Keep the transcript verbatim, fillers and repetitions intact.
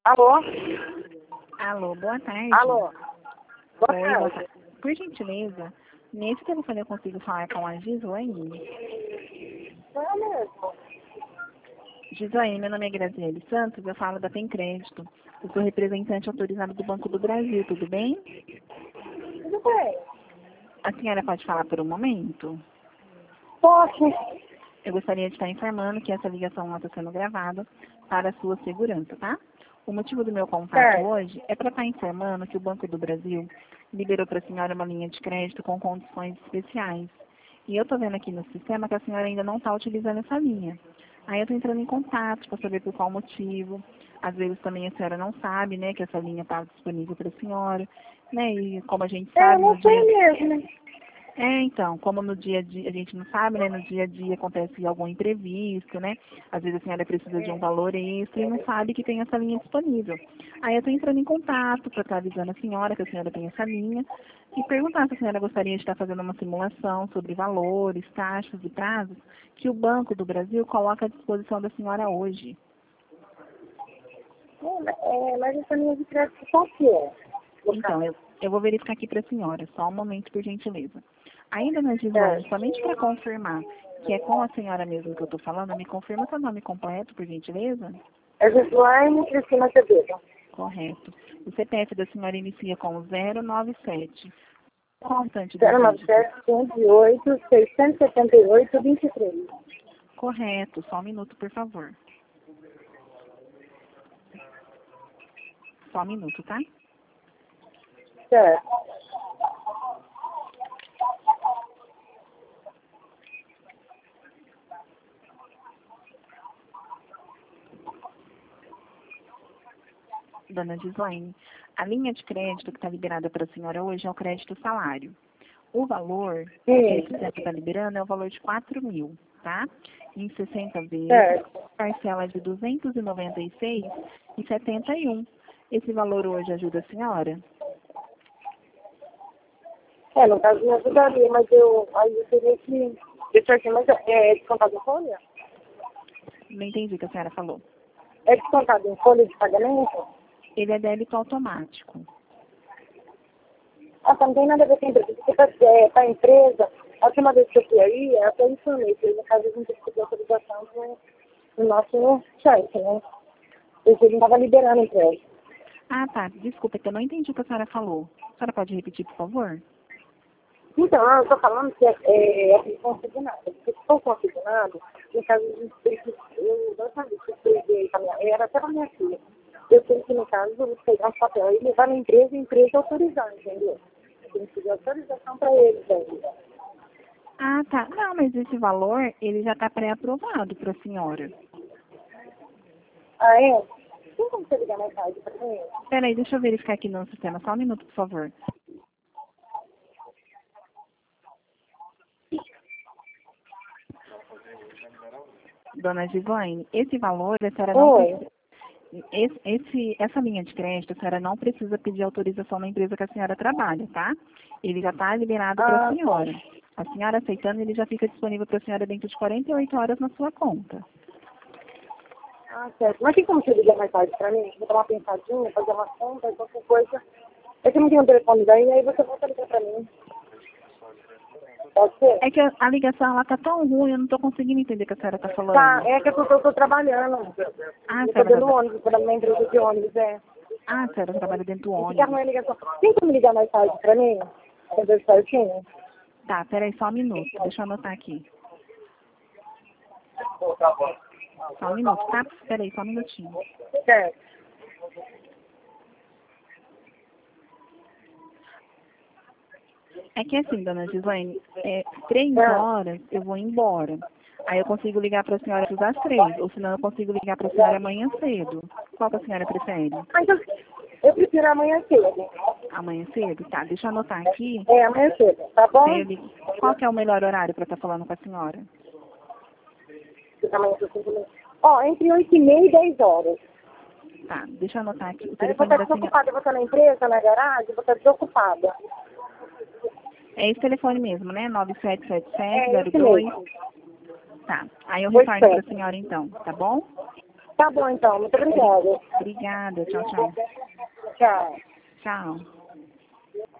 Alô? Alô, boa tarde. Alô? Boa Oi, tarde. boa tarde. Por gentileza, nesse telefone eu consigo falar com a Gislaine? É mesmo. Gislaine, meu nome é Graziele Santos, eu falo da Tem Crédito. Eu sou representante autorizado do Banco do Brasil, tudo bem? Tudo bem. A senhora pode falar por um momento? Posso? Eu gostaria de estar informando que essa ligação está sendo gravada para a sua segurança, tá? O motivo do meu contato Certo. hoje é para estar informando que o Banco do Brasil liberou para a senhora uma linha de crédito com condições especiais. E eu estou vendo aqui no sistema que a senhora ainda não está utilizando essa linha. Aí eu estou entrando em contato para saber por qual motivo. Às vezes também a senhora não sabe, né, que essa linha está disponível para a senhora. Né? E como a gente Eu sabe, no não sei dia... mesmo. É, então, como no dia a dia, a gente não sabe, né, no dia a dia acontece algum imprevisto, né, às vezes a senhora precisa de um valor extra e não sabe que tem essa linha disponível. Aí eu estou entrando em contato para estar avisando a senhora que a senhora tem essa linha e perguntar se a senhora gostaria de estar fazendo uma simulação sobre valores, taxas e prazos que o Banco do Brasil coloca à disposição da senhora hoje. É, mas essa linha de crédito qual que é? Então, eu, eu vou verificar aqui para a senhora, só um momento, por gentileza. Ainda na Gislaine, Certo. somente para confirmar que é com a senhora mesmo que eu estou falando, me confirma seu nome completo, por gentileza? É Gislaine Cristina Cedeira. Correto. O C P F da senhora inicia com zero nove sete. Qual o restante dos zero nove dígitos? sete, cento e oito, seiscentos e setenta e oito, vinte e três. Correto. Só um minuto, por favor. Só um minuto, tá? Certo. Dona Gislaine, a linha de crédito que está liberada para a senhora hoje é o crédito salário. O valor que Sim. esse centro está liberando é o valor de quatro mil, tá? Em sessenta vezes, Certo. parcela de duzentos e noventa e seis reais e setenta e um. Esse valor hoje ajuda a senhora? É, no caso me ajudaria, mas eu aí eu teria que. Deixa aqui, mas é descontado em folha? Não entendi o que a senhora falou. É descontado em folha de pagamento? Ele é débito automático. Ah, tá, não tem nada a ver com a empresa. Porque para é, a empresa, a última vez que eu fui aí, eu até informei que no caso a gente pediu autorização do, do nosso chefe, né? Porque ele não estava liberando a empresa. Ah, tá. Desculpa, é que eu não entendi o que a senhora falou. A senhora pode repetir, por favor? Então, eu estou falando que é, é, é consignado. Porque se for consignado, no caso a gente precisa, eu não sabia que eu peguei a minha, era até a minha filha. Eu tenho que, no caso, pegar um papel e levar na empresa e a empresa autorizar, entendeu? Eu tenho que pedir autorização para eles ainda. Ah, tá. Não, mas esse valor, ele já está pré-aprovado para a senhora. Ah, é? Tem como você ligar mais tarde para mim? Peraí, deixa eu verificar aqui no sistema. Só um minuto, por favor. Dona Gislaine, esse valor, a senhora não Oi. precisa... Esse, esse- essa linha de crédito, a senhora não precisa pedir autorização na empresa que a senhora trabalha, tá? Ele já está liberado para a Ah, senhora. A senhora aceitando, ele já fica disponível para a senhora dentro de quarenta e oito horas na sua conta. ah, certo. Mas tem como você ligar mais tarde para mim? Vou dar uma pensadinha, fazer uma conta, qualquer coisa. É que eu não tenho o telefone daí, aí você volta a ligar para mim. Pode ser? É que a, a ligação, ela tá tão ruim, eu não estou conseguindo entender o que a senhora está falando. Tá, é que eu estou trabalhando. Ah, a Eu estou senhora, dentro do traba- ônibus, trabalhando na empresa de ônibus, é. ah, a senhora trabalha dentro do E fica ônibus. arrumando a ligação. Tem como ligar mais tarde para mim? Pra ver certinho? Tá, peraí, só um minuto. Deixa eu anotar aqui. Só um minuto, tá? Peraí, só um minutinho. Certo. É que assim, dona Gislaine, é, três Ah, horas eu vou embora. Aí eu consigo ligar para a senhora às três, ou senão eu consigo ligar para a senhora amanhã cedo. Qual que a senhora prefere? mas eu, eu prefiro amanhã cedo. Amanhã cedo? Tá, deixa eu anotar aqui. É, amanhã cedo, tá Aí eu bom? ligo. Qual que é o melhor horário para estar falando com a senhora? Amanhã cedo, cinco minutos. Ó, entre oito e meia e dez horas. Tá, deixa eu anotar aqui. O Aí eu vou telefone estar da senhora. desocupada, eu vou estar na empresa, na garagem, eu vou estar desocupada. É esse telefone mesmo, né? nove sete sete sete É zero esse dois. mesmo. Tá. Aí eu Pois retorno para a certo. senhora então, tá bom? Tá bom, então. Muito obrigada. Obrigada. Tchau, tchau. Tchau. Tchau.